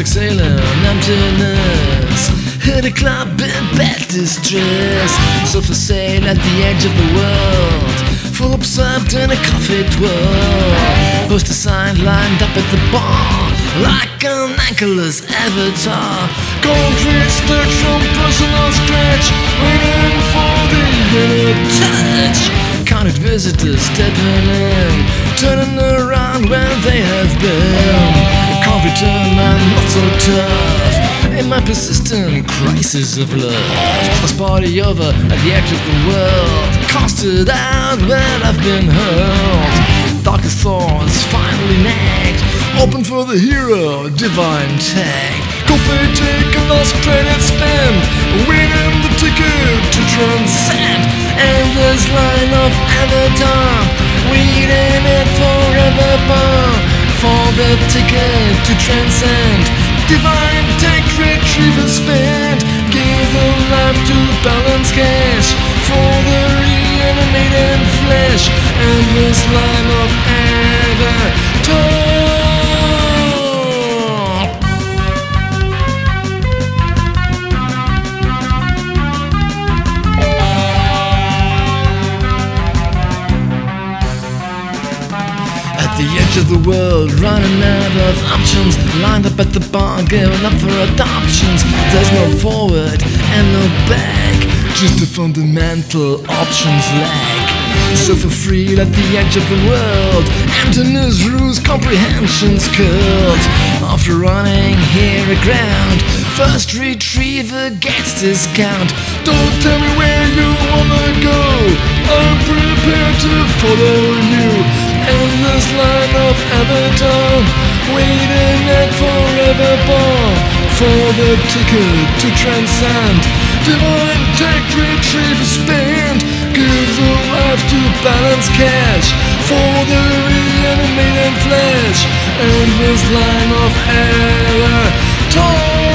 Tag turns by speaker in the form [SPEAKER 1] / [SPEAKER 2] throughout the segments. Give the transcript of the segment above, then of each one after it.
[SPEAKER 1] exhaling emptiness. Hit a club in bad distress. So for sale at the edge of the world, full absorbed in a coffee twirl. Poster sign lined up at the bar, like an anchorless avatar. Concrete stuck from personal scratch, waiting for the inner touch. Counted visitors stepping in, turning around when they have been. Can't return, I'm not so tough in my persistent crisis of love. Was party over at the edge of the world, casted out when I've been hurled. Darkest thoughts finally nagged, open for the hero, divine tag. Coffee taken, lost credit spent, winning the ticket to transcend. Endless line of avatar, waiting it forever bar. For the ticket to transcend, divine tech retriever spent. Give the life to balance cash, for the reanimated flesh. Endless line of avatar. At the edge of the world, running out of options, lined up at the bar, giving up for adoptions. There's no forward and no back, just the fundamental options lack. So for free at the edge of the world, emptiness rules, comprehension's curled. After running here aground, first retriever gets discount. Don't tell me where you wanna go, I'm prepared to follow you. Endless line of avatar, waiting at forever bar. For the ticket to transcend, divine tech retriever spent. Give the life to balance cash, for the reanimated flesh. Endless line of avatar.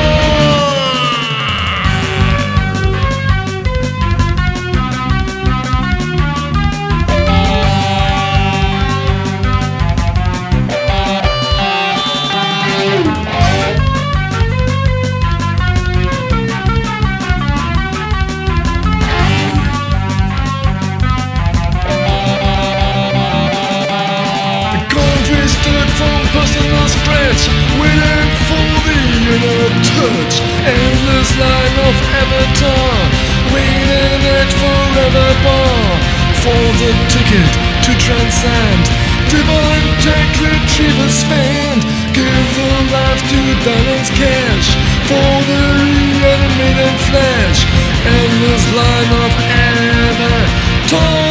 [SPEAKER 1] Personal scratch, waiting for the inner touch. Endless line of avatar, waiting at forever bar. For the ticket to transcend, divine tech retriever spent. Give the life to balance cash, for the reanimated flesh. Endless line of avatar.